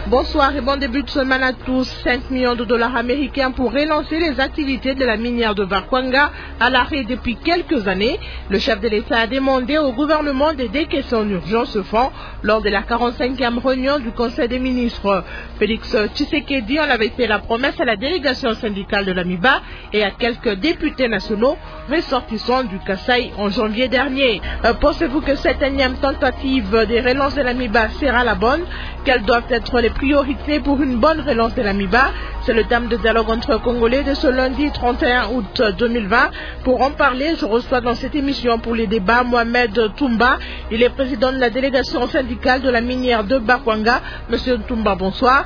Bonsoir et bon début de semaine à tous. 5 millions de dollars américains pour relancer les activités de la minière de Bakwanga à l'arrêt depuis quelques années. Le chef de l'État a demandé au gouvernement d'aider que son urgence se font lors de la 45e réunion du Conseil des ministres. Félix Tshisekedi en avait fait la promesse à la délégation syndicale de l'AMIBA et à quelques députés nationaux ressortissants du Kasaï en janvier dernier. Pensez-vous que cette énième tentative de relance de l'AMIBA sera la bonne? Quelles doivent être les priorités pour une bonne relance de l'AMIBA? C'est le thème de dialogue entre Congolais de ce lundi 31 août 2020. Pour en parler, je reçois dans cette émission pour les débats Mohamed Toumba. Il est président de la délégation syndicale de la minière de Bakwanga. Monsieur Toumba, bonsoir.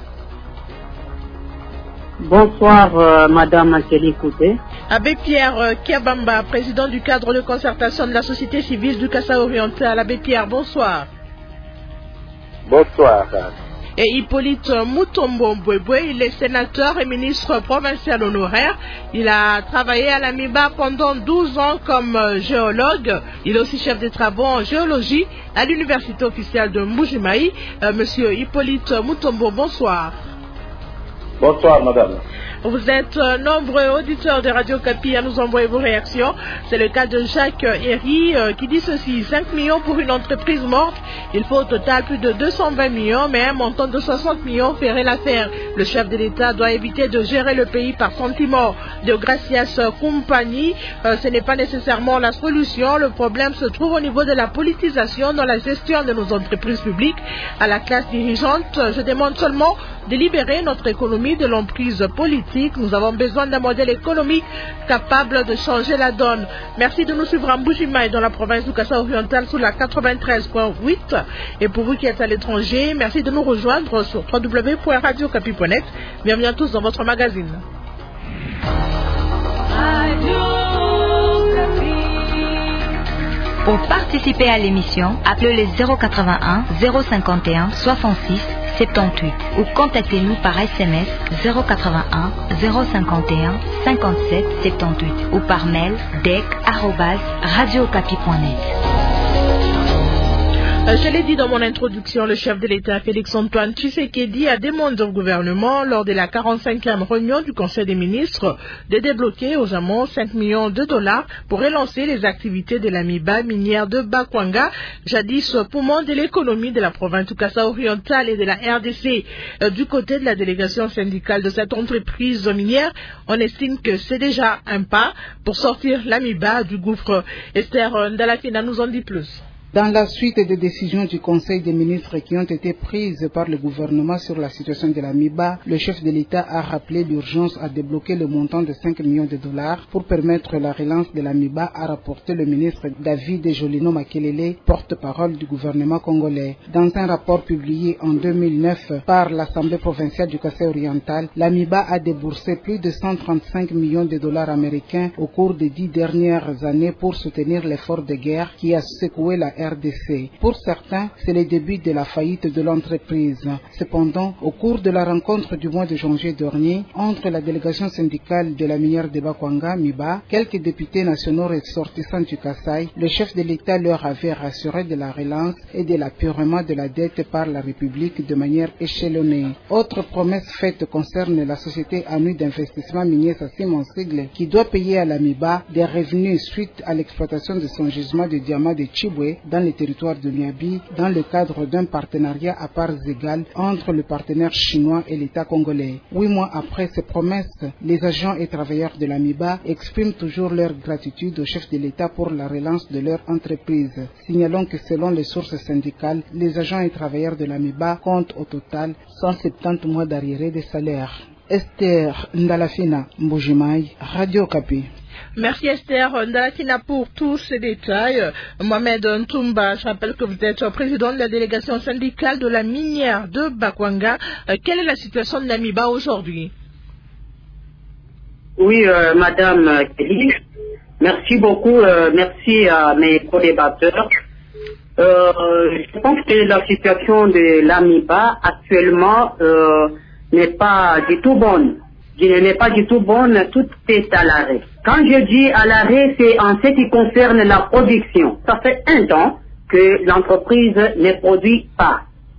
Bonsoir, Madame Ankeli Kouté. Abbé Pierre Kiabamba, président du cadre de concertation de la société civile du Kasaï oriental. Abbé Pierre, bonsoir. Bonsoir. Et Hippolyte Mutombo Mbwebwe, il est sénateur et ministre provincial honoraire. Il a travaillé à l'AMIBA pendant 12 ans comme géologue. Il est aussi chef des travaux en géologie à l'université officielle de Mbujimaï. Monsieur Hippolyte Mutombo, bonsoir. Bonsoir, madame. Vous êtes nombreux auditeurs de Radio Kapi à nous envoyer vos réactions. C'est le cas de Jacques Herry qui dit ceci: 5 millions pour une entreprise morte. Il faut au total plus de 220 millions, mais un montant de 60 millions ferait l'affaire. Le chef de l'État doit éviter de gérer le pays par sentiment. De Gracias Compagnie, ce n'est pas nécessairement la solution. Le problème se trouve au niveau de la politisation dans la gestion de nos entreprises publiques. À la classe dirigeante, je demande seulement de libérer notre économie de l'emprise politique. Nous avons besoin d'un modèle économique capable de changer la donne. Merci de nous suivre à Mbujimaï dans la province du Kasaï oriental sur la 93.8. Et pour vous qui êtes à l'étranger, merci de nous rejoindre sur www.radiocapi.net. Bienvenue à tous dans votre magazine. Pour participer à l'émission, appelez le 081 051 66 78 ou contactez-nous par SMS 081 051 57 78 ou par mail dec@radiocapi.net. Je l'ai dit dans mon introduction, le chef de l'État Félix-Antoine Tshisekedi a demandé au gouvernement lors de la 45e réunion du Conseil des ministres de débloquer aux amont 5 millions de dollars pour relancer les activités de l'AMIBA minière de Bakwanga, jadis poumon de l'économie de la province du Kasaï oriental et de la RDC. Du côté de la délégation syndicale de cette entreprise minière, on estime que c'est déjà un pas pour sortir l'AMIBA du gouffre. Esther Ndalakina nous en dit plus. Dans la suite des décisions du Conseil des ministres qui ont été prises par le gouvernement sur la situation de l'AMIBA, le chef de l'État a rappelé l'urgence à débloquer le montant de 5 millions de dollars pour permettre la relance de l'AMIBA, a rapporté le ministre David Jolino Makelele, porte-parole du gouvernement congolais. Dans un rapport publié en 2009 par l'Assemblée provinciale du Kasaï oriental, l'AMIBA a déboursé plus de 135 millions de dollars américains au cours des 10 dernières années pour soutenir l'effort de guerre qui a secoué la RDC. Pour certains, c'est le début de la faillite de l'entreprise. Cependant, au cours de la rencontre du mois de janvier dernier, entre la délégation syndicale de la minière de Bakwanga, MIBA, quelques députés nationaux ressortissants du Kasaï, le chef de l'État leur avait rassuré de la relance et de l'apurement de la dette par la République de manière échelonnée. Autre promesse faite concerne la société ANU d'investissement minier Sassim en sigle, qui doit payer à la MIBA des revenus suite à l'exploitation de son gisement de diamants de Chibwe dans les territoires de Niabi, dans le cadre d'un partenariat à parts égales entre le partenaire chinois et l'État congolais. 8 mois après ces promesses, les agents et travailleurs de l'AMIBA expriment toujours leur gratitude au chef de l'État pour la relance de leur entreprise. Signalons que selon les sources syndicales, les agents et travailleurs de l'AMIBA comptent au total 170 mois d'arriérés de salaire. Esther Ndalafina, Mbujimaï, Radio Kapi. Merci Esther Ndalakina pour tous ces détails. Mohamed Ntoumba, je rappelle que vous êtes président de la délégation syndicale de la minière de Bakwanga. Quelle est la situation de l'AMIBA aujourd'hui? Oui, Madame Kelly, merci beaucoup. Merci à mes co-débatteurs. Je pense que la situation de l'AMIBA actuellement n'est pas du tout bonne. N'est pas du tout bonne, tout est à l'arrêt. Quand je dis à l'arrêt, c'est en ce qui concerne la production. Ça fait 1 an que l'entreprise ne produit pas.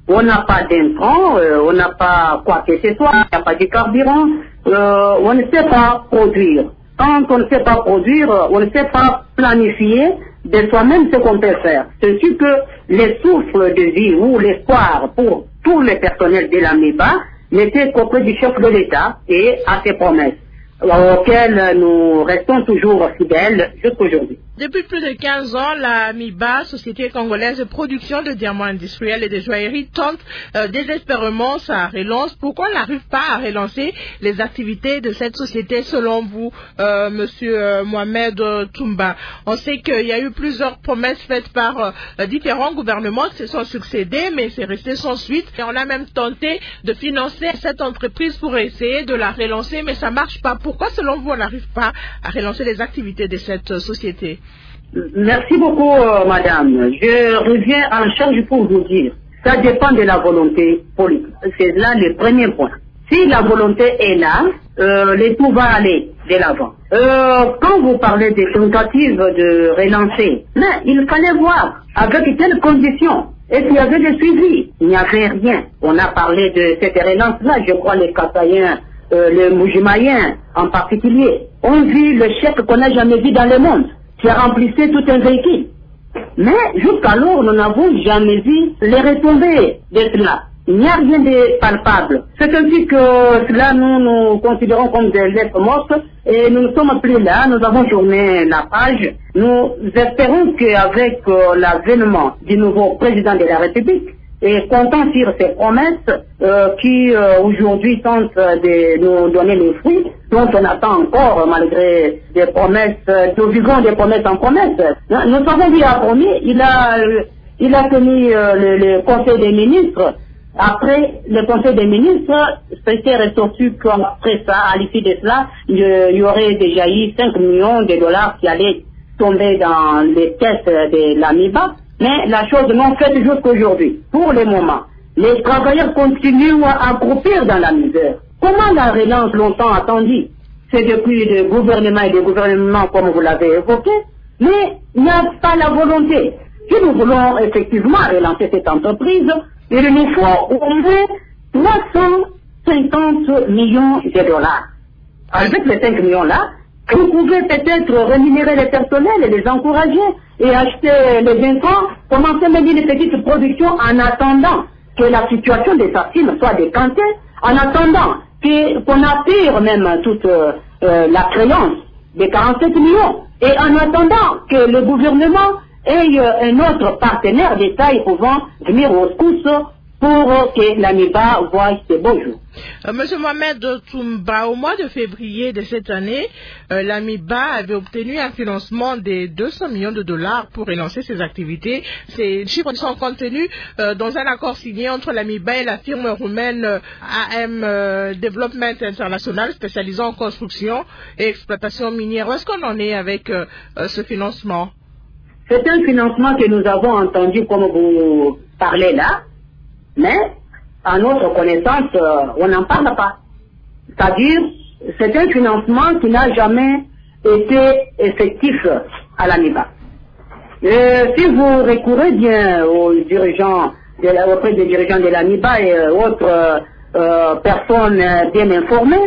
on n'a pas d'intrants, on n'a pas quoi que ce soit, il n'y a pas de carburant, on ne sait pas produire. Quand on ne sait pas produire, on ne sait pas planifier de soi-même ce qu'on peut faire. C'est sûr que les souffles de vie ou l'espoir pour tous les personnels de l'AMIBA n'était qu'auprès du chef de l'État et à ses promesses, auxquelles nous restons toujours fidèles jusqu'aujourd'hui. Depuis plus de 15 ans, la MIBA, Société congolaise de production de diamants industriels et de joaillerie, tente désespérément sa relance. Pourquoi on n'arrive pas à relancer les activités de cette société selon vous, Monsieur Mohamed Toumba? On sait qu'il y a eu plusieurs promesses faites par différents gouvernements qui se sont succédés, mais c'est resté sans suite. Et on a même tenté de financer cette entreprise pour essayer de la relancer, mais ça ne marche pas. Pourquoi, selon vous, on n'arrive pas à relancer les activités de cette société? Merci beaucoup, madame. Je reviens en charge pour vous dire. Ça dépend de la volonté politique. C'est là le premier point. Si la volonté est là, le tout va aller de l'avant. Quand vous parlez des tentatives de relancer, mais il fallait voir avec quelles conditions. Est-ce qu'il y avait des suivis? Il n'y avait rien. On a parlé de cette relance-là, je crois les Kassaïens, les Moujimaïens en particulier, ont vu le chèque qu'on n'a jamais vu dans le monde, qui remplissait tout un véhicule. Mais jusqu'alors, nous n'avons jamais vu les retombées de cela. Il n'y a rien de palpable. C'est ainsi que cela, nous considérons comme des lettres mortes et nous ne sommes plus là. Nous avons tourné la page. Nous espérons qu'avec l'avènement du nouveau président de la République, et comptant sur ces promesses qui aujourd'hui tentent de nous donner les fruits, dont on attend encore malgré des promesses, nous vivons des promesses en promesses. Nous savons qu'il a promis, il a tenu le Conseil des ministres. Après le Conseil des ministres, c'était ressorti qu'après ça, à l'issue de cela, il y aurait déjà eu 5 millions de dollars qui allaient tomber dans les caisses de l'AMIBA. Mais la chose non faite jusqu'aujourd'hui. Pour le moment, les travailleurs continuent à croupir dans la misère. Comment la relance longtemps attendue? C'est depuis le gouvernement et le gouvernement comme vous l'avez évoqué, mais il n'y a pas la volonté. Si nous voulons effectivement relancer cette entreprise, il nous faut au moins 350 millions de dollars. Avec les 5 millions-là, vous pouvez peut-être rémunérer les personnels et les encourager et acheter les intrants, commencer même une petite production en attendant que la situation des Sassines soit décantée, en attendant qu'on attire même toute la créance des 47 millions et en attendant que le gouvernement ait un autre partenaire d'État pouvant venir au secours pour que l'AMIBA voie ses beaux jours. Monsieur Mohamed Toumba, au mois de février de cette année, l'AMIBA avait obtenu un financement de 200 millions de dollars pour relancer ses activités. Ces chiffres sont contenus dans un accord signé entre l'AMIBA et la firme roumaine AM Development International spécialisée en construction et exploitation minière. Où est-ce qu'on en est avec ce financement? C'est un financement que nous avons entendu comme vous parlez là, mais à notre connaissance, on n'en parle pas. C'est-à-dire, c'est un financement qui n'a jamais été effectif à l'AMIBA. Si vous recourez bien aux dirigeants, auprès des dirigeants de l'AMIBA et autres personnes bien informées,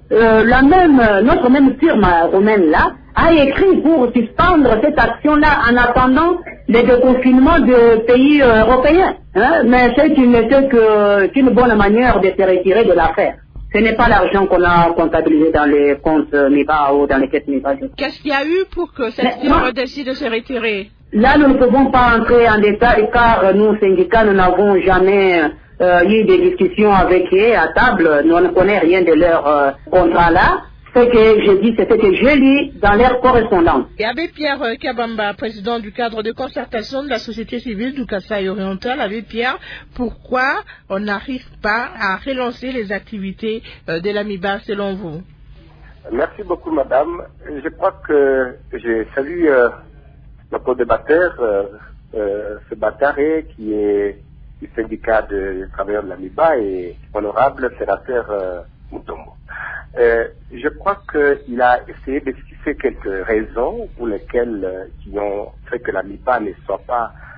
notre même firme roumaine là a écrit pour suspendre cette action-là en attendant le déconfinement de pays européens. Mais c'est qu'une bonne manière de se retirer de l'affaire. Ce n'est pas l'argent qu'on a comptabilisé dans les comptes MIBA ou dans les caisses MIBA. Qu'est-ce qu'il y a eu pour que cette firme décide de se retirer? Là, nous ne pouvons pas entrer en détail car nous, syndicats, nous n'avons jamais eu des discussions avec eux à table. Nous ne connaissons rien de leur contrat-là. Ce que je dis, c'est ce que je lis dans leur correspondance. Et Abbé Pierre Kabamba, président du cadre de concertation de la société civile du Kasaï oriental, Abbé Pierre, pourquoi on n'arrive pas à relancer les activités de l'AMIBA selon vous? Merci beaucoup, madame. Je crois que je salue notre débatteur, ce Bataré, qui est du syndicat des travailleurs de l'AMIBA et honorable sénateur Mutombo. Je crois qu'il a essayé d'expliquer quelques raisons pour lesquelles qui ont fait que l'AMIBA ne soit pas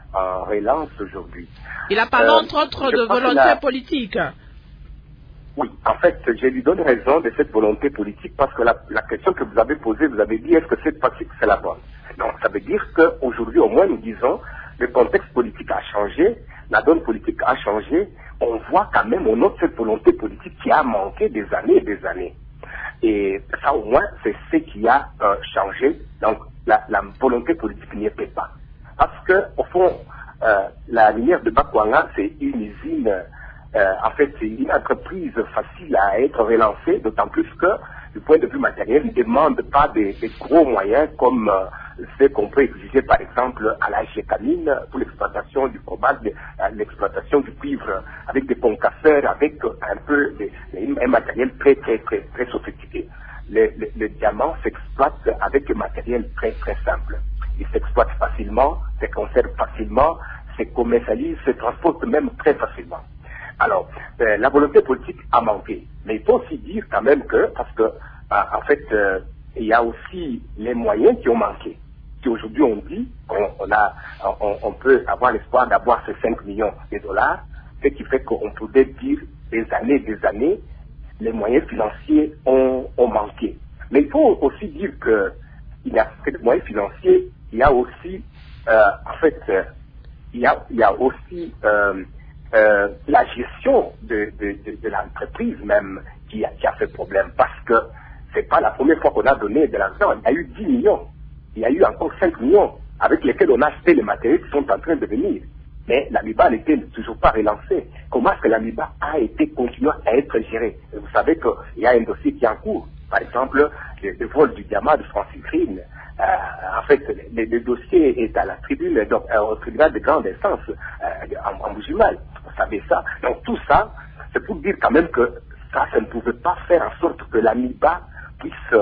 en relance aujourd'hui. Il a parlé entre autres de volonté politique. Oui, en fait, je lui donne raison de cette volonté politique parce que la question que vous avez posée, vous avez dit est-ce que cette fois-ci c'est la bonne? Donc ça veut dire qu'aujourd'hui, au moins, nous disons, le contexte politique a changé, la donne politique a changé, on voit quand même, on note cette volonté politique qui a manqué des années et des années. Et ça, au moins, c'est ce qui a changé. Donc, la volonté politique n'y était pas. Parce que, au fond, la minière de Bakwanga, c'est une usine, en fait, c'est une entreprise facile à être relancée, d'autant plus que, du point de vue matériel, ne demande pas des gros moyens comme ce qu'on peut exiger, par exemple, à la Gécamine pour l'exploitation du cobalt, l'exploitation du cuivre, avec des concasseurs, avec un peu un matériel très sophistiqué. Le diamant s'exploite avec un matériel très simple. Il s'exploite facilement, se conserve facilement, se commercialise, se transporte même très facilement. Alors, la volonté politique a manqué. Mais il faut aussi dire quand même que, parce que, en fait, il y a aussi les moyens qui ont manqué. Si aujourd'hui on dit qu'on peut avoir l'espoir d'avoir ces 5 millions de dollars, ce qui fait qu'on pourrait dire des années, les moyens financiers ont manqué. Mais il faut aussi dire qu'il n'y a pas que des moyens financiers, il y a aussi, il y a aussi la gestion de l'entreprise même qui a fait problème, parce que c'est pas la première fois qu'on a donné de l'argent. Il y a eu 10 millions, il y a eu encore 5 millions avec lesquels on a acheté les matériaux qui sont en train de venir. Mais l'AMIBA n'était toujours pas relancée. Comment est-ce que l'AMIBA a été continué à être gérée? Vous savez qu'il y a un dossier qui est en cours. Par exemple, le vol du diamant de Francis Green. En fait, le dossier est à la tribune, donc au tribunal de grande instance en Bujimal. Vous savez ça. Donc tout ça, c'est pour dire quand même que ça ne pouvait pas faire en sorte que l'AMIBA puisse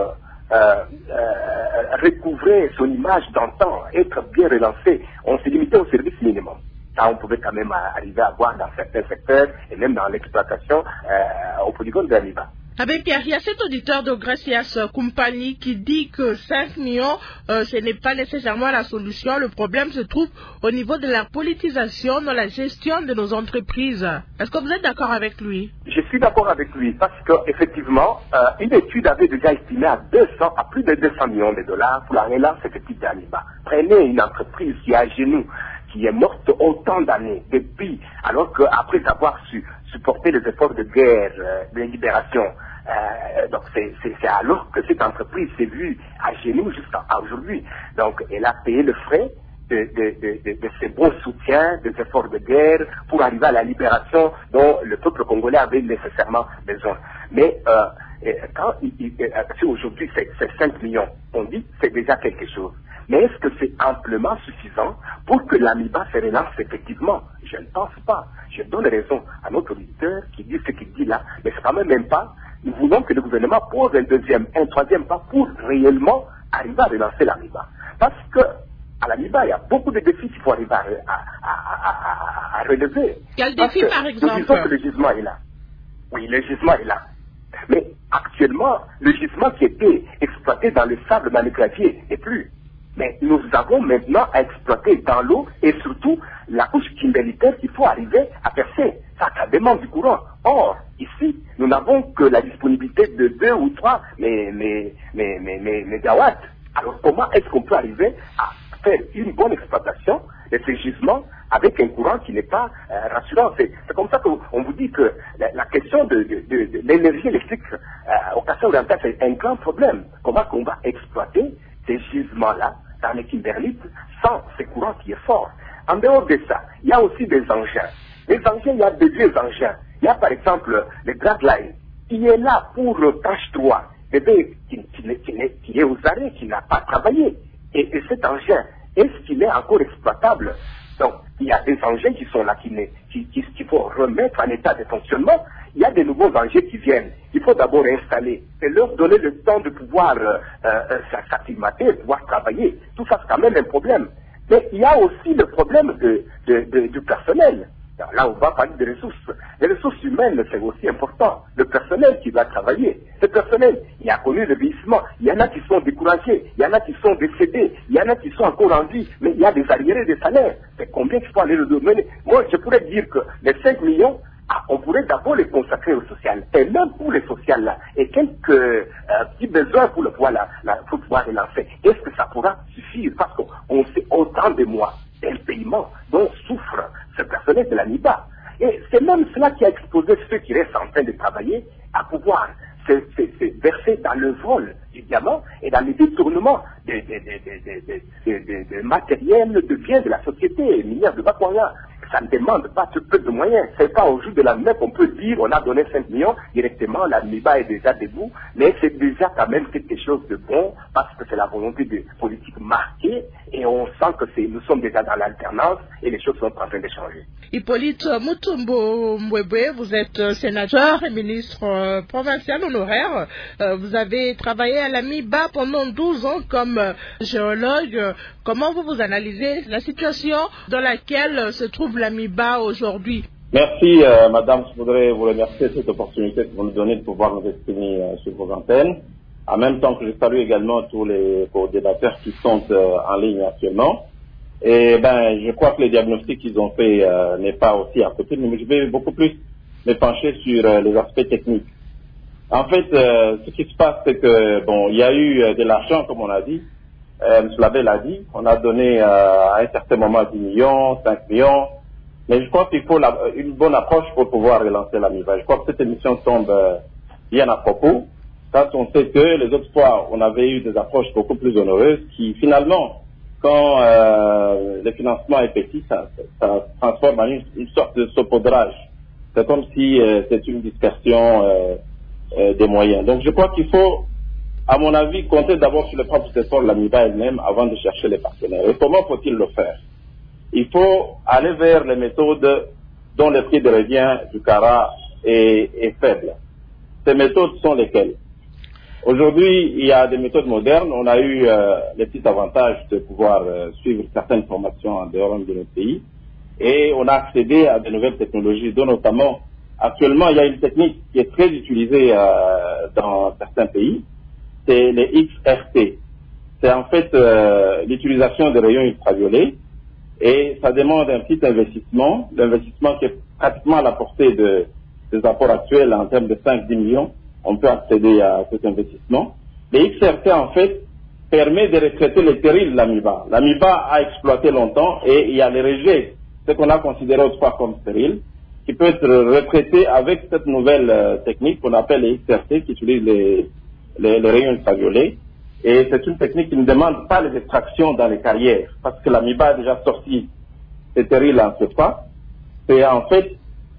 recouvrer son image d'antan, être bien relancé. On s'est limité au service minimum. Ça, on pouvait quand même arriver à voir dans certains secteurs et même dans l'exploitation au polygone de l'AMIBA. Abbé Pierre, il y a cet auditeur de Gracias Compagnie qui dit que 5 millions, ce n'est pas nécessairement la solution. Le problème se trouve au niveau de la politisation dans la gestion de nos entreprises. Est-ce que vous êtes d'accord avec lui? Je suis d'accord avec lui parce qu'effectivement, une étude avait déjà estimé à plus de 200 millions de dollars pour la relance effective d'AMIBA. Prenez une entreprise qui est à genoux, qui est morte autant d'années depuis, alors qu'après avoir supporté les efforts de guerre, de libération, donc c'est alors que cette entreprise s'est vue à genoux jusqu'à aujourd'hui. Donc elle a payé le frais de ses bons soutiens, des efforts de guerre pour arriver à la libération dont le peuple congolais avait nécessairement besoin. Mais si aujourd'hui c'est 5 millions, on dit c'est déjà quelque chose. Mais est-ce que c'est amplement suffisant pour que l'AMIBA se relance effectivement? Je ne pense pas. Je donne raison à notre auditeur qui dit ce qu'il dit là, mais c'est quand même pas. Nous voulons que le gouvernement pose un troisième pas pour réellement arriver à relancer l'AMIBA. Parce que à l'AMIBA, il y a beaucoup de défis qu'il faut arriver à relever. Quel défi, par exemple? Nous disons que le gisement est là. Oui, le gisement est là. Mais actuellement, le gisement qui était exploité dans le sable, dans le gravier, n'est plus. Mais nous avons maintenant à exploiter dans l'eau et surtout la couche kimberlitaire qu'il faut arriver à percer. Ça demande du courant. Or, ici, nous n'avons que la disponibilité de 2 ou 3 mégawatts. Alors, comment est-ce qu'on peut arriver à faire une bonne exploitation de ces gisements avec un courant qui n'est pas rassurant? C'est comme ça qu'on vous dit que la question de l'énergie électrique au Kassai oriental, c'est un grand problème. Comment on va exploiter ces gisements-là dans les kimberlites sans ce courant qui est fort? En dehors de ça, il y a aussi des engins. Les engins, il y a des vieux engins. Il y a par exemple le dragline qui est là pour tâche 3, qui est aux arrêts, qui n'a pas travaillé. Et cet engin, est-ce qu'il est encore exploitable? Donc, il y a des engins qui sont là, qu'il faut remettre en état de fonctionnement. Il y a des nouveaux engins qui viennent. Il faut d'abord installer et leur donner le temps de pouvoir s'acclimater, de pouvoir travailler. Tout ça, c'est quand même un problème. Mais il y a aussi le problème du personnel. Là, on va parler des ressources. Les ressources humaines, c'est aussi important. Le personnel qui va travailler. Ce personnel, il a connu le vieillissement. Il y en a qui sont découragés. Il y en a qui sont décédés. Il y en a qui sont encore en vie. Mais il y a des arriérés des salaires. C'est combien qu'il faut aller le donner. Moi, je pourrais dire que les 5 millions, on pourrait d'abord les consacrer au social. Et même pour les sociales là, et quelques petits besoins pour le pour pouvoir relancer. Est-ce que ça pourra suffire? Parce qu'on sait autant de mois d'impayement dont souffre ce personnel de la MIBA. Et c'est même cela qui a exposé ceux qui restent en train de travailler à pouvoir se verser dans le vol du diamant et dans le détournement des matériels, de biens de la société minière de Bakwanga. Ça ne demande pas peu de moyens. C'est pas au jour de la main qu'on peut dire on a donné 5 millions directement, la MIBA est déjà debout, mais c'est déjà quand même quelque chose de bon parce que c'est la volonté de politique marquée et on sent que nous sommes déjà dans l'alternance et les choses sont en train de changer. Hippolyte Mutombo Mbwebwe, vous êtes sénateur et ministre provincial honoraire. Vous avez travaillé à la MIBA pendant 12 ans comme géologue. Comment vous analysez la situation dans laquelle se trouve la MIBA aujourd'hui? Merci, madame. Je voudrais vous remercier de cette opportunité que vous nous donnez de pouvoir nous exprimer sur vos antennes. En même temps que je salue également tous les co-débatteurs qui sont en ligne actuellement. Et je crois que le diagnostic qu'ils ont fait n'est pas aussi à côté, mais je vais beaucoup plus me pencher sur les aspects techniques. En fait, ce qui se passe, c'est que, il y a eu de l'argent, comme on a dit. M. Labelle a dit, on a donné à un certain moment 10 millions, 5 millions, mais je crois qu'il faut une bonne approche pour pouvoir relancer la MIBA. Je crois que cette émission tombe bien à propos, quand on sait que les autres fois, on avait eu des approches beaucoup plus onéreuses qui, finalement, quand le financement est petit, ça transforme en une sorte de saupoudrage. C'est comme si c'est une dispersion des moyens. Donc je crois qu'il faut, à mon avis, compter d'abord sur les propres efforts de la MIBA elle-même avant de chercher les partenaires. Et comment faut-il le faire? Il faut aller vers les méthodes dont le prix de revient du Kara est faible. Ces méthodes sont lesquelles? Aujourd'hui, il y a des méthodes modernes. On a eu les petits avantages de pouvoir suivre certaines formations en dehors de notre pays. Et on a accédé à de nouvelles technologies, dont notamment, actuellement, il y a une technique qui est très utilisée dans certains pays. C'est les XRT. C'est en fait l'utilisation des rayons ultraviolets. Et ça demande un petit investissement. L'investissement qui est pratiquement à la portée des apports actuels en termes de 5-10 millions. On peut accéder à cet investissement. Les XRT, en fait, permet de retraiter les terrils de la MIBA. La MIBA a exploité longtemps et il y a les rejets, ce qu'on a considéré autrefois comme stériles, qui peut être retraité avec cette nouvelle technique qu'on appelle les XRT, qui utilise les rayons ultraviolets. Et c'est une technique qui ne demande pas les extractions dans les carrières, parce que la MIBA a déjà sorti ces terrils en surface. C'est en fait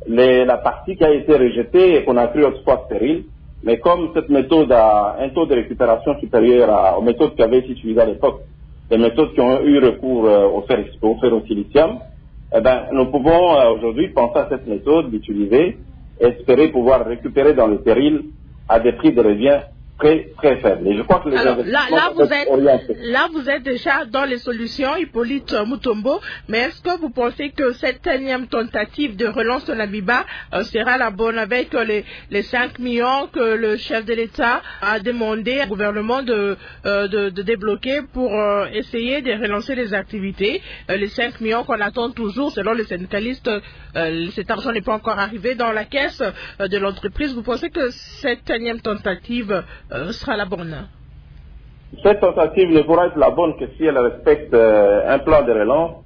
la partie qui a été rejetée et qu'on a cru autrefois stérile. Mais comme cette méthode a un taux de récupération supérieur aux méthodes qui avaient été utilisées à l'époque, les méthodes qui ont eu recours au ferrosilicium, nous pouvons aujourd'hui penser à cette méthode, l'utiliser, et espérer pouvoir récupérer dans le terril à des prix de revient très, très faible. Et je crois que les là, vous êtes déjà dans les solutions, Hippolyte Mutombo, mais est-ce que vous pensez que cette énième tentative de relance de la MIBA sera la bonne avec les 5 millions que le chef de l'État a demandé au gouvernement de débloquer pour essayer de relancer les activités? Les 5 millions qu'on attend toujours, selon les syndicalistes, cet argent n'est pas encore arrivé dans la caisse de l'entreprise. Vous pensez que cette énième tentative sera la bonne? Cette tentative ne pourra être la bonne que si elle respecte un plan de relance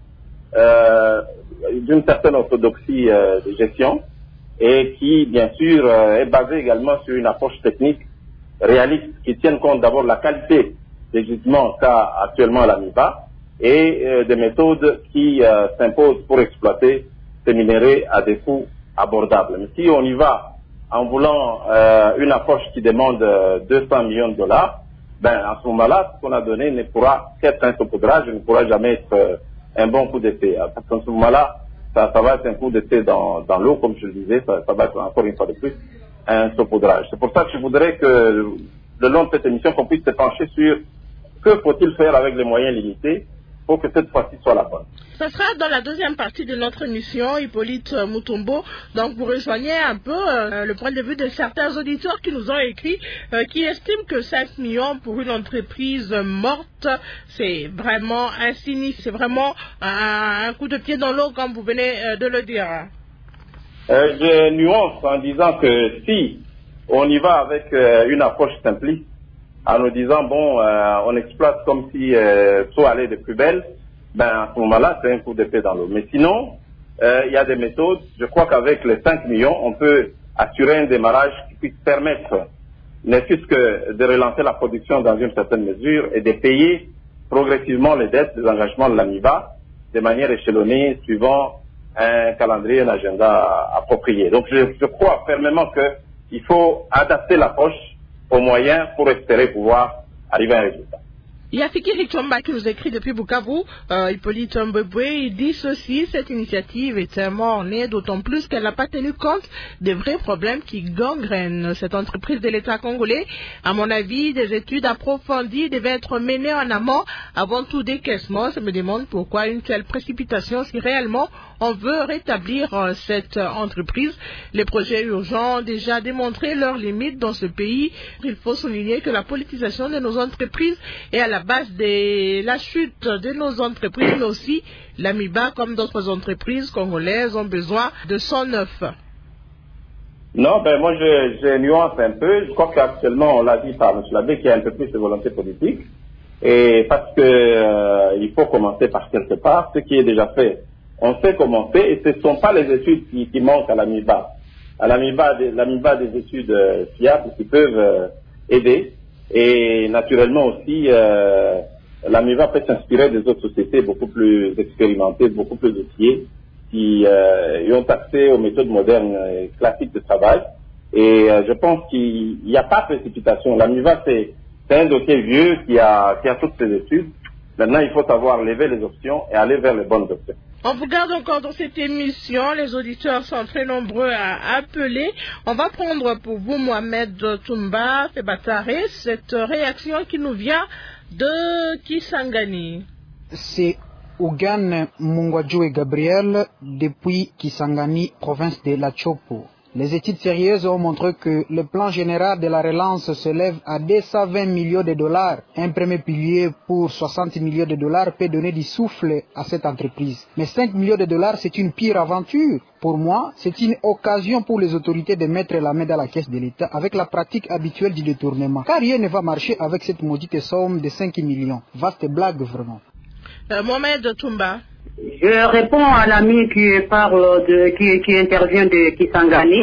d'une certaine orthodoxie de gestion et qui, bien sûr, est basée également sur une approche technique réaliste qui tienne compte d'abord de la qualité des gisements qu'a actuellement la MIBA et des méthodes qui s'imposent pour exploiter ces minéraux à des coûts abordables. Mais si on y va en voulant une approche qui demande 200 millions de dollars, à ce moment-là, ce qu'on a donné ne pourra qu'être un saupoudrage, ne pourra jamais être un bon coup d'essai. Parce qu'à ce moment-là, ça va être un coup d'essai dans l'eau, comme je le disais, ça va être encore une fois de plus un saupoudrage. C'est pour ça que je voudrais que, le long de cette émission, qu'on puisse se pencher sur que faut-il faire avec les moyens limités faut que cette fois-ci soit la bonne. Ce sera dans la deuxième partie de notre émission, Hippolyte Mutombo. Donc, vous rejoignez un peu le point de vue de certains auditeurs qui nous ont écrit, qui estiment que 5 millions pour une entreprise morte, c'est vraiment insignifiant, c'est vraiment un coup de pied dans l'eau, comme vous venez de le dire. Je nuance en disant que si on y va avec une approche simpliste, en nous disant, bon, on exploite comme si tout allait de plus belle, ben à ce moment-là, c'est un coup d'épée dans l'eau. Mais sinon, il y a des méthodes. Je crois qu'avec les 5 millions, on peut assurer un démarrage qui puisse permettre, ne fût-ce que de relancer la production dans une certaine mesure et de payer progressivement les dettes des engagements de l'AMIBA de manière échelonnée, suivant un calendrier, un agenda approprié. Donc je crois fermement qu'il faut adapter l'approche aux moyens pour espérer pouvoir arriver à un résultat. Il y a Fikiri Chomba qui nous écrit depuis Bukavu, Hippolyte Mbebwe, il dit ceci: cette initiative est tellement née, d'autant plus qu'elle n'a pas tenu compte des vrais problèmes qui gangrènent cette entreprise de l'État congolais. À mon avis, des études approfondies devaient être menées en amont avant tout décaissement. Je me demande pourquoi une telle précipitation si réellement on veut rétablir cette entreprise. Les projets urgents ont déjà démontré leurs limites dans ce pays. Il faut souligner que la politisation de nos entreprises est à la base de la chute de nos entreprises, mais aussi l'AMIBA, comme d'autres entreprises congolaises, ont besoin de sang neuf. Non, ben moi je nuance un peu. Je crois qu'actuellement, on l'a dit par M. Labé, qu'il y a un peu plus de volonté politique. Et parce que il faut commencer par quelque part, ce qui est déjà fait. On sait commencer, et ce ne sont pas les études qui manquent à l'AMIBA. À l'AMIBA, des études fiables qui peuvent aider. Et naturellement aussi, l'AMIBA peut s'inspirer des autres sociétés beaucoup plus expérimentées, beaucoup plus outillées, qui ont accès aux méthodes modernes et classiques de travail. Et je pense qu'il n'y a pas de précipitation. L'AMIBA, c'est un dossier vieux qui a toutes ses études. Maintenant, il faut savoir lever les options et aller vers les bonnes options. On vous garde encore dans cette émission. Les auditeurs sont très nombreux à appeler. On va prendre pour vous Mohamed Toumba Febatare, cette réaction qui nous vient de Kisangani. C'est Ougan Mungwadjoué Gabriel depuis Kisangani, province de La Chopo. Les études sérieuses ont montré que le plan général de la relance s'élève à 220 millions de dollars. Un premier pilier pour 60 millions de dollars peut donner du souffle à cette entreprise. Mais 5 millions de dollars, c'est une pire aventure. Pour moi, c'est une occasion pour les autorités de mettre la main dans la caisse de l'État avec la pratique habituelle du détournement. Car rien ne va marcher avec cette maudite somme de 5 millions. Vaste blague, vraiment. Mohamed Toumba. Je réponds à l'ami qui intervient de Kisangani.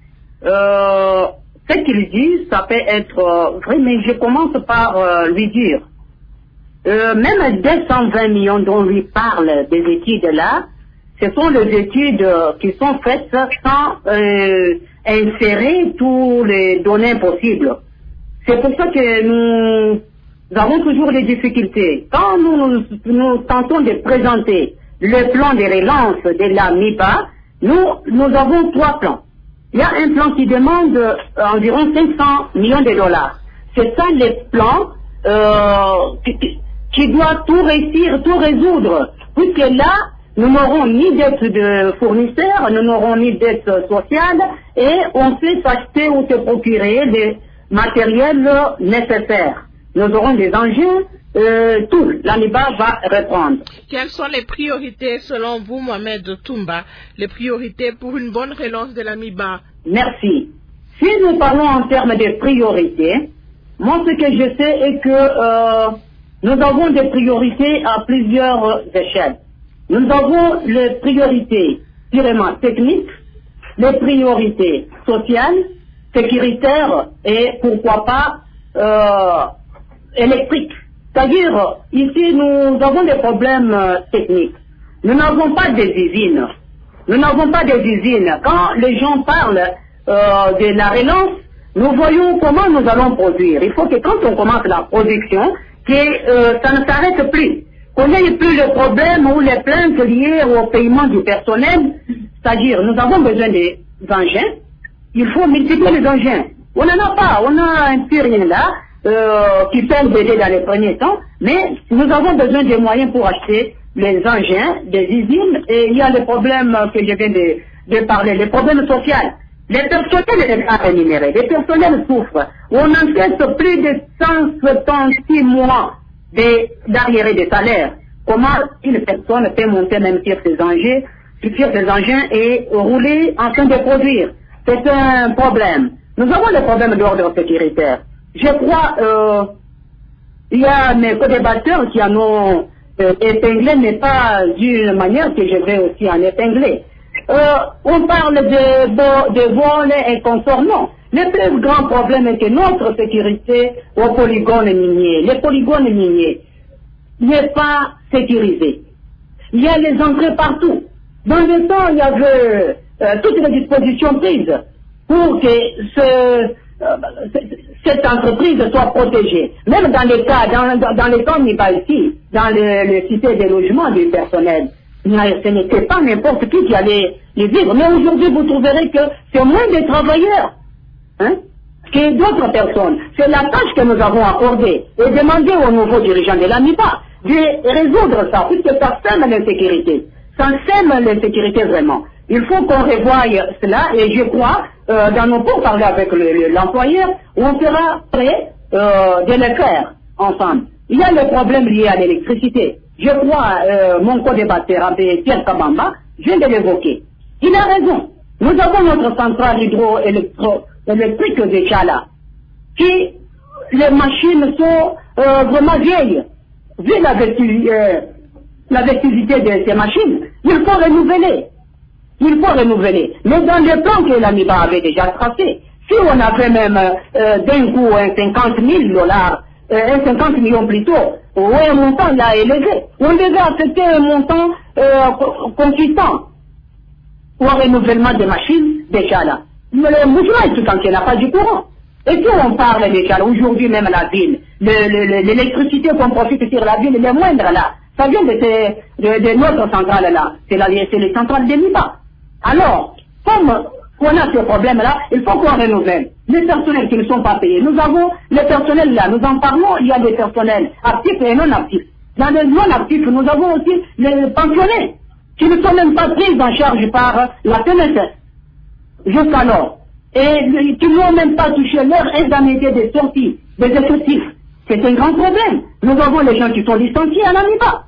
Ce qu'il dit, ça peut être vrai, mais je commence par lui dire, même 220 millions dont lui parle des études là, ce sont les études qui sont faites sans insérer tous les données possibles. C'est pour ça que nous avons toujours des difficultés. Quand nous tentons de présenter le plan de relance de la MIBA, nous avons 3 plans. Il y a un plan qui demande environ 500 millions de dollars. C'est ça le plan qui doit tout réussir, tout résoudre. Puisque là, nous n'aurons ni dette de fournisseurs, nous n'aurons ni dette sociale, et on sait s'acheter ou se procurer des matériels nécessaires. Nous aurons des engins, tout. L'AMIBA va répondre. Quelles sont les priorités selon vous, Mohamed Toumba, les priorités pour une bonne relance de l'AMIBA? Merci. Si nous parlons en termes de priorités, moi ce que je sais est que nous avons des priorités à plusieurs échelles. Nous avons les priorités purement techniques, les priorités sociales, sécuritaires et pourquoi pas électriques. C'est-à-dire, ici, nous avons des problèmes techniques. Nous n'avons pas des usines. Nous n'avons pas des usines. Quand les gens parlent de la relance, nous voyons comment nous allons produire. Il faut que quand on commence la production, que ça ne s'arrête plus. Qu'on n'ait plus le problème ou les plaintes liées au paiement du personnel. C'est-à-dire, nous avons besoin des engins. Il faut multiplier les engins. On n'en a pas. On a un peu rien là. qui peuvent aider dans les premiers temps, mais nous avons besoin des moyens pour acheter les engins, des usines, et il y a les problèmes que je viens de parler, les problèmes sociaux. Les personnels ne sont pas rémunérés, les personnels souffrent. On encaisse plus de 176 mois d'arriérés de salaire. Comment une personne peut monter même sur ses engins et rouler en train de produire? C'est un problème. Nous avons des problèmes d'ordre sécuritaire. Je crois il y a mes co-débatteurs qui en ont épinglé, mais pas d'une manière que je vais aussi en épingler. On parle de vols incontournables. Le plus grand problème est que notre sécurité aux polygones miniers, les polygones miniers, n'est pas sécurisée. Il y a les entrées partout. Dans le temps, il y avait toutes les dispositions prises pour que cette entreprise soit protégée. Même dans les cas, dans les cas ici, dans le cité des logements du personnel, ce n'était pas n'importe qui allait les vivre. Mais aujourd'hui, vous trouverez que c'est moins des travailleurs que d'autres personnes. C'est la tâche que nous avons accordée et demandé aux nouveaux dirigeants de l'AMIBA de résoudre ça, puisque ça sème l'insécurité. Ça sème l'insécurité vraiment. Il faut qu'on revoie cela et je crois, dans nos pourparlers avec l'employeur, on sera prêt de le faire ensemble. Il y a le problème lié à l'électricité. Je crois, mon co-débatteur, Pierre Kabamba, vient de l'évoquer. Il a raison. Nous avons notre centrale hydroélectrique de Chala, qui, les machines sont vraiment vieilles. Vu la vestilité de ces machines, il faut renouveler. Il faut renouveler. Mais dans le plan que l'AMIBA avait déjà tracé, si on avait même d'un coup un 50 000 $, un 50 millions plutôt, ou un montant là élevé, on devait accepter un montant consistant au renouvellement des machines déjà là. Mais le mouvement est tout entier n'a pas du courant. Et si on parle déjà là, aujourd'hui même la ville, l'électricité qu'on profite sur la ville, les moindres là, ça vient de notre centrale là, c'est les centrales de l'IBA. Alors, comme on a ce problème-là, il faut qu'on renouvelle. Les personnels qui ne sont pas payés. Nous avons les personnels là, nous en parlons, il y a des personnels actifs et non actifs. Dans les non actifs, nous avons aussi les pensionnés qui ne sont même pas pris en charge par la TNSS jusqu'alors. Et qui n'ont même pas touché leur indemnité de sortie des effectifs. C'est un grand problème. Nous avons les gens qui sont licenciés à l'AMIBA.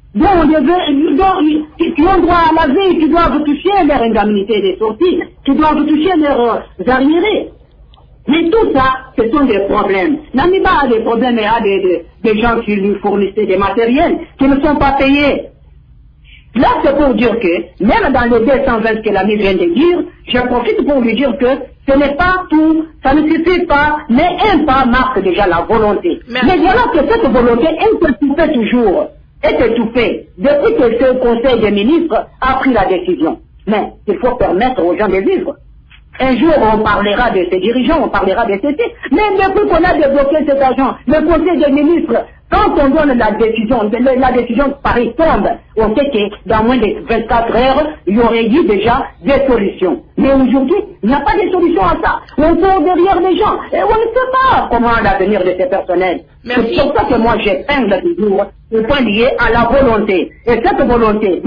Qui ont droit à la vie, qui doivent toucher leur indemnité de sortie, qui doivent toucher leurs arriérés. Mais tout ça, ce sont des problèmes. L'AMIBA a des problèmes et a des gens qui lui fournissaient des matériels qui ne sont pas payés. Là, c'est pour dire que, même dans les 220 que l'ami vient de dire, je profite pour lui dire que ce n'est pas tout, ça ne suffit pas, mais un pas marque déjà la volonté. Merci. Mais voilà que cette volonté est étouffée toujours, est étouffée, depuis que ce conseil des ministres a pris la décision. Mais il faut permettre aux gens de vivre. Un jour, on parlera de ces dirigeants, on parlera de ceci, mais depuis qu'on a débloqué cet argent, le conseil des ministres, quand on donne la décision Paris tombe, on sait que dans moins de 24 heures, il y aurait eu déjà des solutions. Mais aujourd'hui, il n'y a pas de solution à ça. On court derrière les gens et on ne sait pas comment l'avenir de ces personnels. C'est pour ça que moi j'épingle toujours le point lié à la volonté. Et cette volonté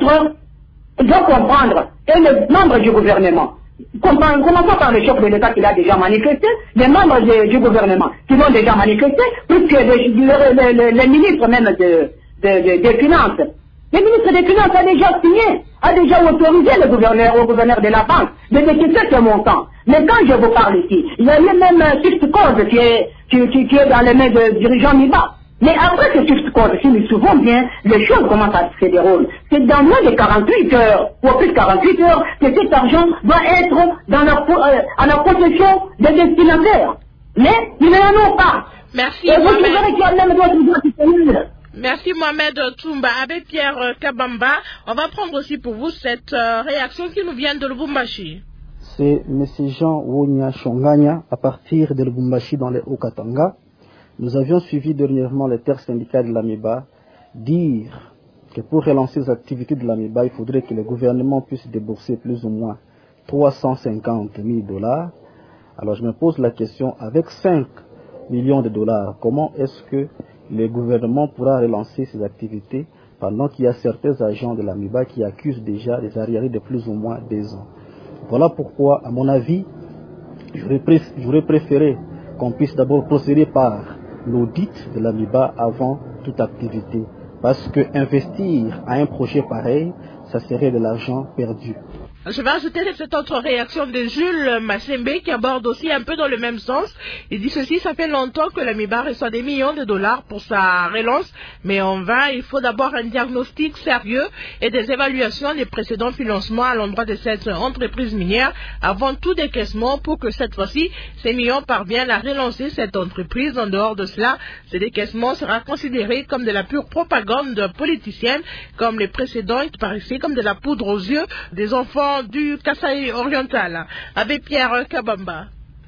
doit comprendre et les membres du gouvernement. Commençons par le chef de l'État qui l'a déjà manifesté, les membres du gouvernement qui l'ont déjà manifesté, puisque les ministres même des Finances. Le ministre des Finances a déjà signé, a déjà autorisé au gouverneur de la banque de décaisser ce montant. Mais quand je vous parle ici, il y a eu même Swift Code qui est dans les mains de dirigeants MIBA. Mais après ce Swift Code, si nous souvenons bien, les choses commencent à se dérouler. C'est dans moins de 48 heures, ou plus de 48 heures, que cet argent doit être à la possession des destinataires. Mais ils n'en ont pas. Merci. Et vous verrez qu'il y a même d'autres disponibles. Merci Mohamed Toumba. Avec Pierre Kabamba, on va prendre aussi pour vous cette réaction qui nous vient de Lubumbashi. C'est M. Jean Wonya Chonganya, à partir de Lubumbashi dans les Haut-Katanga. Nous avions suivi dernièrement les terres syndicales de l'AMIBA dire que pour relancer les activités de l'AMIBA, il faudrait que le gouvernement puisse débourser plus ou moins 350 000 $. Alors je me pose la question, avec 5 millions de dollars. Comment est-ce que le gouvernement pourra relancer ses activités pendant qu'il y a certains agents de l'AMIBA qui accusent déjà des arriérés de plus ou moins 2 ans? Voilà pourquoi, à mon avis, j'aurais préféré qu'on puisse d'abord procéder par l'audit de l'AMIBA avant toute activité. Parce que investir à un projet pareil, ça serait de l'argent perdu. Je vais ajouter cette autre réaction de Jules Massembe qui aborde aussi un peu dans le même sens. Il dit ceci: ça fait longtemps que l'AMIBA reçoit des millions de dollars pour sa relance, mais en vain. Il faut d'abord un diagnostic sérieux et des évaluations des précédents financements à l'endroit de cette entreprise minière avant tout décaissement pour que cette fois-ci, ces millions parviennent à relancer cette entreprise. En dehors de cela, ce décaissement sera considéré comme de la pure propagande politicienne, comme les précédents qui paraissaient comme de la poudre aux yeux des enfants du Kasaï oriental. Abbé Pierre Kabamba.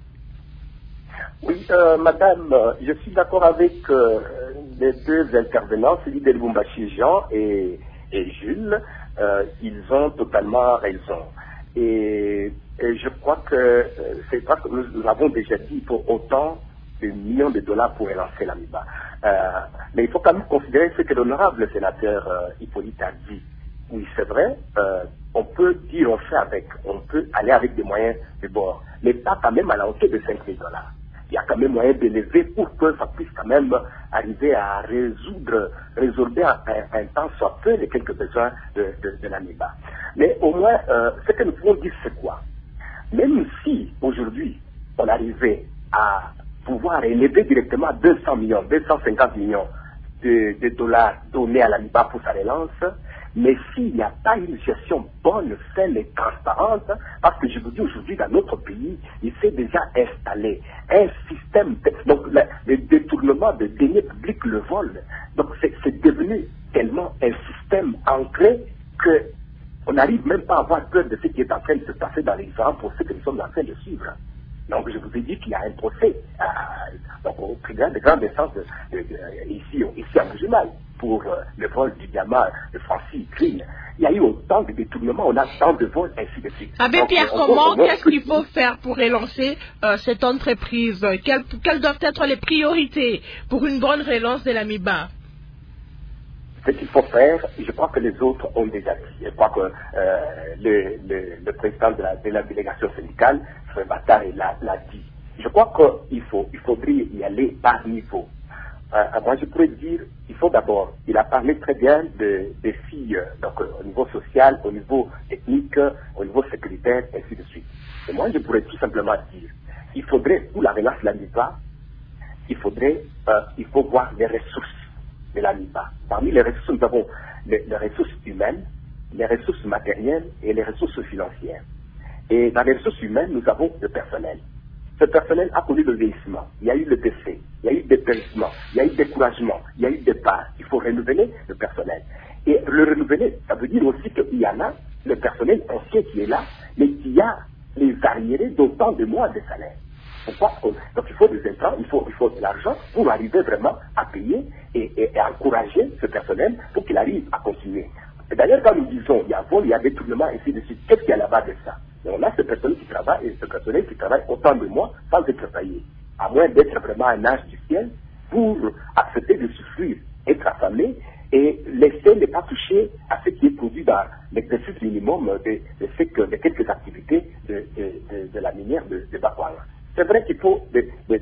Oui, madame, je suis d'accord avec les deux intervenants, celui de Lubumbashi Jean et Jules. Ils ont totalement raison. Et je crois que c'est parce que nous l'avons déjà dit, il faut autant de millions de dollars pour relancer l'AMIBA. Mais il faut quand même considérer ce que l'honorable sénateur Hippolyte a dit. Oui, c'est vrai, on peut dire on fait avec, on peut aller avec des moyens de bord, mais pas quand même à la hauteur de 5 000 dollars. Il y a quand même moyen de lever pour que ça puisse quand même arriver à résoudre un temps soit peu les quelques besoins de l'AMIBA. Mais au moins, ce que nous pouvons dire, c'est quoi? Même si aujourd'hui, on arrivait à pouvoir élever directement 200 millions, 250 millions de dollars donnés à l'AMIBA pour sa relance, mais s'il n'y a pas une gestion bonne, saine et transparente, parce que je vous dis aujourd'hui, dans notre pays, il s'est déjà installé un système, donc le détournement de deniers publics, le vol, donc c'est devenu tellement un système ancré que on n'arrive même pas à avoir peur de ce qui est en train de se passer dans les différents procès que nous sommes en train de suivre. Donc je vous ai dit qu'il y a un procès donc, au tribunal de grande instance ici à Bujumal pour le vol du diamant de Francis Green. Il y a eu autant de détournements, on a tant de vols, ainsi de suite. Abbé Pierre, qu'est-ce qu'il faut faire pour relancer cette entreprise? Quelles doivent être les priorités pour une bonne relance de l'AMIBA? Ce qu'il faut faire, je crois que les autres ont déjà dit. Je crois que le président de la délégation syndicale, Frère Batard, l'a dit. Je crois qu'il faudrait y aller par niveau. Moi, je pourrais dire, il faut d'abord, il a parlé très bien des filles, donc au niveau social, au niveau ethnique, au niveau sécuritaire, ainsi de suite. Et moi, je pourrais tout simplement dire, il faudrait, pour la relance de l'AMIBA, il faut voir les ressources de l'AMIBA. Parmi les ressources, nous avons les ressources humaines, les ressources matérielles et les ressources financières. Et dans les ressources humaines, nous avons le personnel. Ce personnel a connu le vieillissement. Il y a eu le décès, il y a eu des périssements, il y a eu des découragements, il y a eu des parts. Il faut renouveler le personnel. Et le renouveler, ça veut dire aussi qu'il y en a le personnel ancien qui est là, mais qui a les arriérés d'autant de mois de salaire. Donc il faut des intrants, il faut de l'argent pour arriver vraiment à payer et encourager ce personnel pour qu'il arrive à continuer. Et d'ailleurs, quand nous disons il y a vol, il y a détournement, ainsi de suite, qu'est-ce qu'il y a là-bas de ça? Et on a ce personnel qui travaille et ce personnel qui travaille autant de mois sans être payé, à moins d'être vraiment un ange du ciel pour accepter de souffrir, être affamé et laisser ne pas toucher à ce qui est produit dans l'exercice minimum de quelques activités de la minière de Bakwanga. C'est vrai qu'il faut faire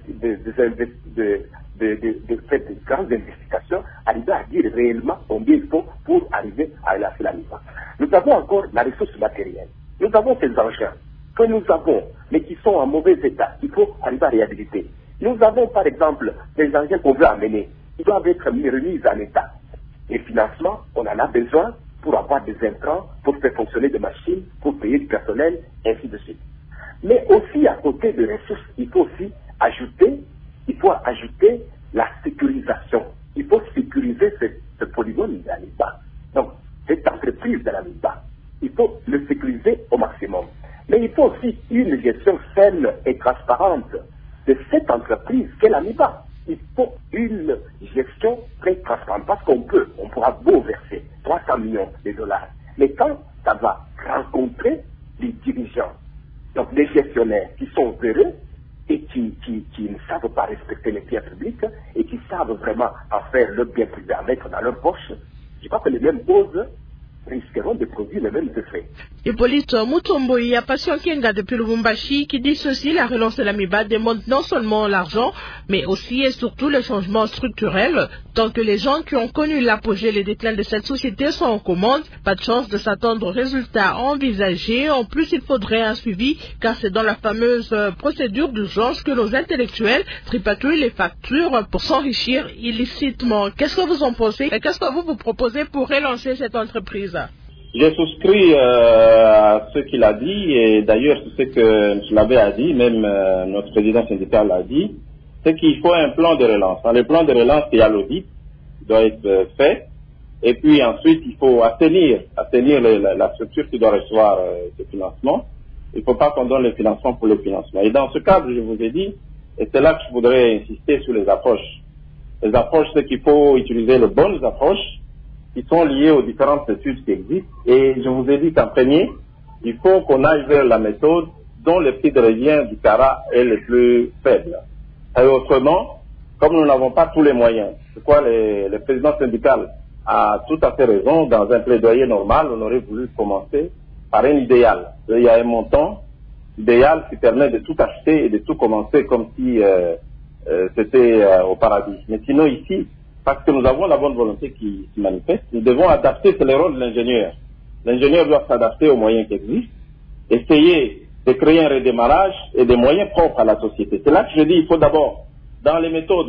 de grandes investigations, arriver à dire réellement combien il faut pour arriver à relancer l'AMIBA. Nous avons encore la ressource matérielle. Nous avons ces engins que nous avons, mais qui sont en mauvais état. Il faut arriver à réhabiliter. Nous avons par exemple des engins qu'on veut amener. Ils doivent être remis en état. Les financements, on en a besoin pour avoir des intrants, pour faire fonctionner des machines, pour payer du personnel, ainsi de suite. Mais aussi, à côté des ressources, il faut aussi ajouter la sécurisation. Il faut sécuriser ce polygone de l'AMIBA. Donc, cette entreprise de l'AMIBA, il faut le sécuriser au maximum. Mais il faut aussi une gestion saine et transparente de cette entreprise qu'est l'AMIBA. Il faut une gestion très transparente parce on pourra beau verser 300 millions de dollars. Mais quand ça va rencontrer les dirigeants, donc les gestionnaires qui sont heureux et qui ne savent pas respecter les biens publics et qui savent vraiment en faire le bien privé à mettre dans leur poche, je crois que les mêmes causes risqueront de produire les mêmes effets. Hippolyte Mutombo, il y a Patient Kienga depuis Lubumbashi qui dit ceci: la relance de l'AMIBA demande non seulement l'argent, mais aussi et surtout le changement structurel. Tant que les gens qui ont connu l'apogée et les déclins de cette société sont en commande, pas de chance de s'attendre aux résultats envisagés. En plus, il faudrait un suivi, car c'est dans la fameuse procédure d'urgence que nos intellectuels tripatouillent les factures pour s'enrichir illicitement. Qu'est-ce que vous en pensez et qu'est-ce que vous proposez pour relancer cette entreprise? J'ai souscrit à ce qu'il a dit, et d'ailleurs c'est ce que je l'avais dit, même notre président syndical l'a dit, c'est qu'il faut un plan de relance. Dans le plan de relance, il y a l'audit qui doit être fait, et puis ensuite il faut assainir la structure qui doit recevoir ce financement. Il ne faut pas qu'on donne le financement pour le financement. Et dans ce cadre, je vous ai dit, et c'est là que je voudrais insister sur les approches. Les approches, c'est qu'il faut utiliser les bonnes approches qui sont liées aux différentes études qui existent. Et je vous ai dit qu'en premier, il faut qu'on aille vers la méthode dont le prix de revient du CARA est le plus faible. Et autrement, comme nous n'avons pas tous les moyens, c'est quoi le président syndical a tout à fait raison, dans un plaidoyer normal, on aurait voulu commencer par un idéal. Il y a un montant idéal qui permet de tout acheter et de tout commencer comme si c'était au paradis. Mais sinon ici, parce que nous avons la bonne volonté qui manifeste, nous devons adapter, c'est le rôle de l'ingénieur. L'ingénieur doit s'adapter aux moyens qui existent, essayer de créer un redémarrage et des moyens propres à la société. C'est là que je dis, il faut d'abord, dans les méthodes,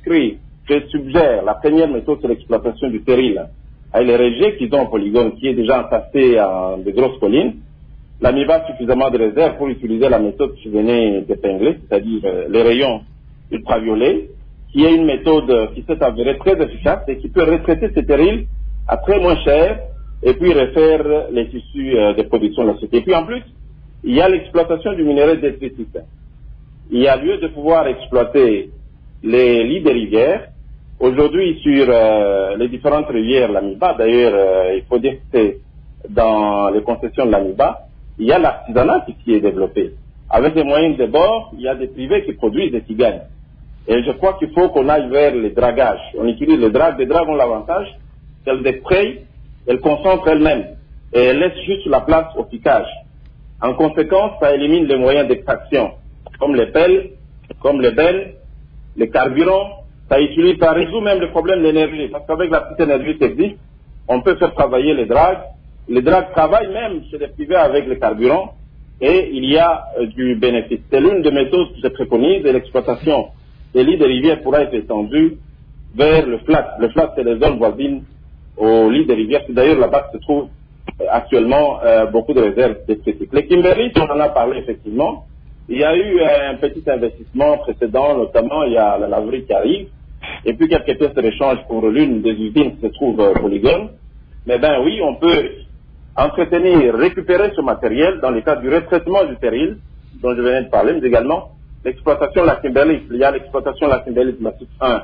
je suggère, la première méthode, c'est l'exploitation du terril. Avec les rejets qu'ils ont en polygone, qui est déjà entassé en de grosses collines, l'AMIBA a suffisamment de réserves pour utiliser la méthode que je venais d'épingler, c'est-à-dire les rayons ultraviolets, qui est une méthode qui s'est avérée très efficace et qui peut retraiter ces terrils à très moins cher et puis refaire les tissus de production de la société. Et puis en plus, il y a l'exploitation du minerai détritique. Il y a lieu de pouvoir exploiter les lits des rivières. Aujourd'hui, sur les différentes rivières, l'AMIBA, d'ailleurs, il faut dire que c'est dans les concessions de l'AMIBA, il y a l'artisanat qui s'y est développé. Avec les moyens de bord, il y a des privés qui produisent et qui gagnent. Et je crois qu'il faut qu'on aille vers les dragages. On utilise les dragues. Les dragues ont l'avantage qu'elles déprayent, elles concentrent elles-mêmes et elles laissent juste la place au piquage. En conséquence, ça élimine les moyens d'extraction, comme les pelles, comme les belles, les carburants. Ça résout même le problème de l'énergie. Parce qu'avec la petite énergie qui existe, on peut faire travailler les dragues. Les dragues travaillent même chez les privés avec les carburants et il y a du bénéfice. C'est l'une des méthodes que je préconise et l'exploitation des lits de rivières pourra être étendue vers le flat. Le flat, c'est les zones voisines aux lits de rivières. C'est d'ailleurs là-bas que se trouvent actuellement beaucoup de réserves d'esthétiques. Les Kimberley, on en a parlé effectivement. Il y a eu un petit investissement précédent, notamment il y a la laverie qui arrive, et puis quelques pièces de rechange pour l'une des usines qui se trouve au polygone. Mais ben oui, on peut entretenir, récupérer ce matériel dans le cadre du retraitement du terril, dont je venais de parler, mais également l'exploitation de la Kimberley. Il y a l'exploitation de la Kimberley de Massif 1.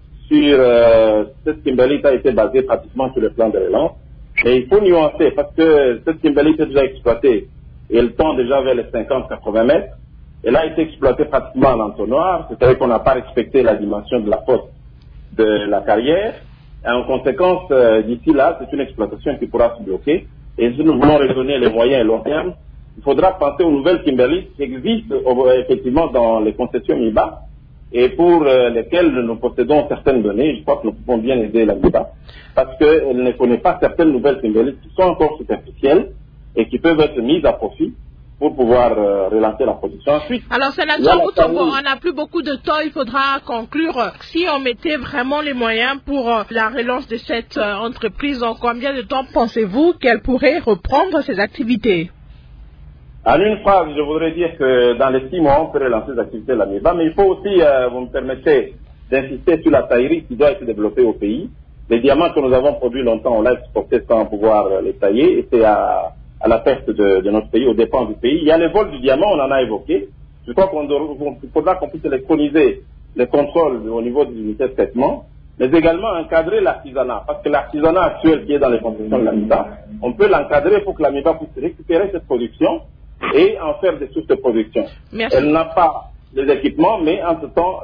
Cette Kimberley a été basée pratiquement sur le plan de relance. Et il faut nuancer, parce que cette Kimberley est déjà exploitée, et elle tend déjà vers les 50-80 mètres. Elle a été exploitée pratiquement en entonnoir, c'est-à-dire qu'on n'a pas respecté la dimension de la fosse de la carrière. Et en conséquence, d'ici là, c'est une exploitation qui pourra se bloquer. Et si nous voulons redonner les moyens à long terme, il faudra penser aux nouvelles Kimberley qui existent effectivement dans les concessions MIBA et pour lesquelles nous possédons certaines données. Je crois que nous pouvons bien aider la MIBA parce qu'elle ne connaît pas certaines nouvelles Kimberley qui sont encore superficielles et qui peuvent être mises à profit pour pouvoir relancer la production. Ensuite, alors, sénateur Mutombo, on n'a plus beaucoup de temps, il faudra conclure. Si on mettait vraiment les moyens pour la relance de cette entreprise, en combien de temps pensez-vous qu'elle pourrait reprendre ses activités? En une phrase, je voudrais dire que dans les 6 mois, on peut relancer les activités de la MIBA, mais il faut aussi, vous me permettez, d'insister sur la taillerie qui doit être développée au pays. Les diamants que nous avons produits longtemps, on l'a exporté sans pouvoir les tailler, et c'est à la perte de notre pays, aux dépens du pays. Il y a les vols du diamant, on en a évoqué. Je crois qu'il faudra qu'on puisse électroniser les contrôles au niveau des unités de traitement, mais également encadrer l'artisanat. Parce que l'artisanat actuel qui est dans les concessions de la MIBA, on peut l'encadrer pour que la MIBA puisse récupérer cette production et en faire des sources de production. Merci. Elle n'a pas des équipements, mais en ce temps,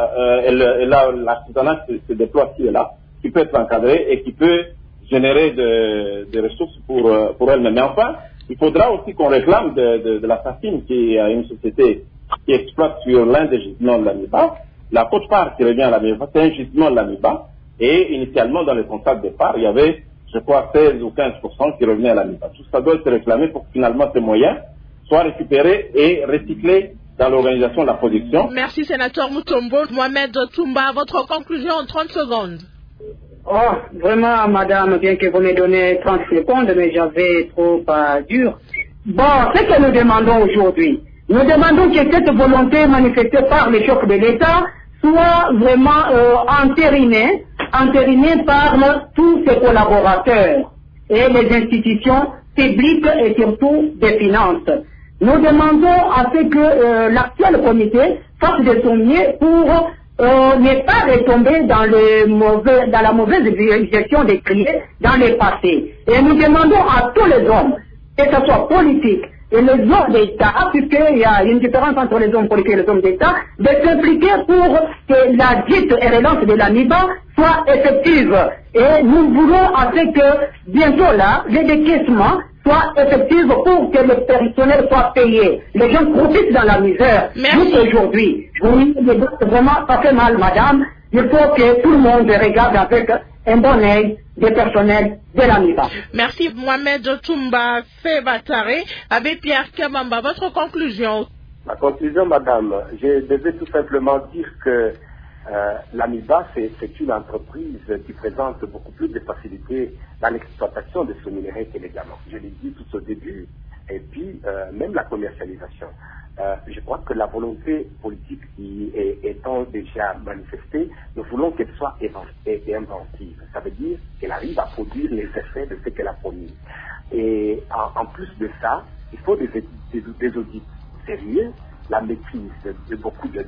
l'artisanat se déploie ici et là, qui peut être encadré et qui peut générer des ressources pour elle-même. Mais enfin, il faudra aussi qu'on réclame de la SACIM, qui est une société qui exploite sur l'un des gisements de l'AMIBA. La quote-part qui revient à l'AMIBA, c'est un gisement de l'AMIBA. Et initialement, dans le contrat de départ, il y avait, je crois, 16 ou 15% qui revenaient à l'AMIBA. Tout ça doit être réclamé pour que finalement ces moyens soient récupérés et recyclés dans l'organisation de la production. Merci, sénateur Mutombo. Mohamed Toumba, votre conclusion en 30 secondes. Oh, vraiment, madame, bien que vous me donnez 30 secondes, mais j'avais trop dur. Bon, ce que nous demandons aujourd'hui, nous demandons que cette volonté manifestée par les chefs de l'État soit vraiment entérinée par tous ses collaborateurs et les institutions publiques et surtout des finances. Nous demandons à ce que l'actuel comité fasse de son mieux pour ne pas retomber dans la mauvaise gestion des criers dans le passé. Et nous demandons à tous les hommes, que ce soit politique et les hommes d'État, puisqu'il y a une différence entre les hommes politiques et les hommes d'État, de s'impliquer pour que la dite relance de l'AMIBA soit effective. Et nous voulons à ce que bientôt là, les décaissements soient effectifs pour que le personnel soit payé. Les gens profitent dans la misère. Nous aujourd'hui, vraiment, ça fait mal, madame. Il faut que tout le monde regarde avec un bon œil des personnels de l'AMIBA. Merci Mohamed Toumba Febatare. Abbé Pierre Kabamba, votre conclusion. Ma conclusion, madame, je devais tout simplement dire que l'AMIBA, c'est une entreprise qui présente beaucoup plus de facilité dans l'exploitation de ce minerai que les diamants. Je l'ai dit tout au début, et puis même la commercialisation. Je crois que la volonté politique qui étant déjà manifestée, nous voulons qu'elle soit inventive. Ça veut dire qu'elle arrive à produire les effets de ce qu'elle a promis. Et en plus de ça, il faut des audits sérieux, la maîtrise de beaucoup de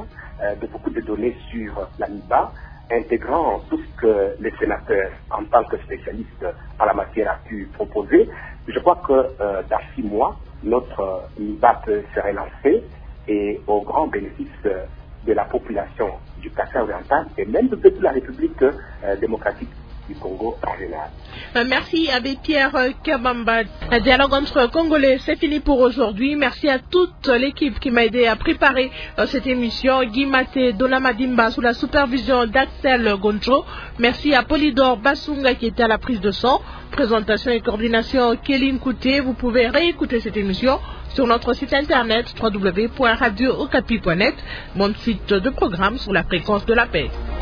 données sur l'AMIBA, intégrant tout ce que les sénateurs, en tant que spécialistes en la matière, a pu proposer. Je crois que dans 6 mois, notre AMIBA peut se relancer et au grand bénéfice de la population du Kasai oriental et même de toute la République démocratique du Congo en général. Merci Abbé Pierre Kabamba. Un dialogue entre Congolais, c'est fini pour aujourd'hui. Merci à toute l'équipe qui m'a aidé à préparer cette émission. Guy Maté, Dona Madimba sous la supervision d'Axel Goncho. Merci à Polydor Basunga qui était à la prise de son. Présentation et coordination Kéline Kouté. Vous pouvez réécouter cette émission sur notre site internet www.radiookapi.net, mon site de programme sur la fréquence de la paix.